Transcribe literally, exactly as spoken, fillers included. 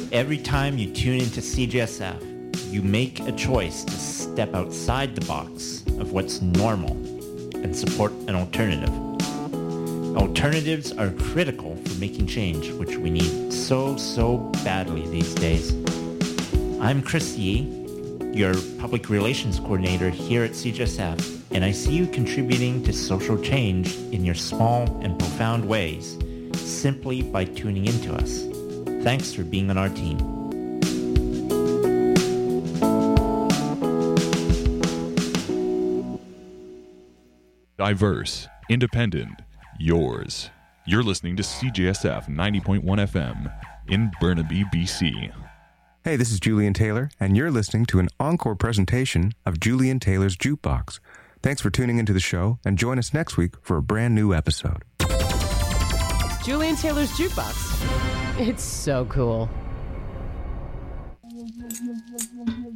Every time you tune into C J S F, you make a choice to step outside the box of what's normal and support an alternative. Alternatives are critical for making change, which we need so, so badly these days. I'm Chris Yee, your public relations coordinator here at C J S F, and I see you contributing to social change in your small and profound ways simply by tuning into us. Thanks for being on our team. Diverse, independent, yours. You're listening to C J S F ninety point one F M in Burnaby, B C. Hey, this is Julian Taylor, and you're listening to an encore presentation of Julian Taylor's Jukebox. Thanks for tuning into the show, and join us next week for a brand new episode. Julian Taylor's Jukebox. It's so cool.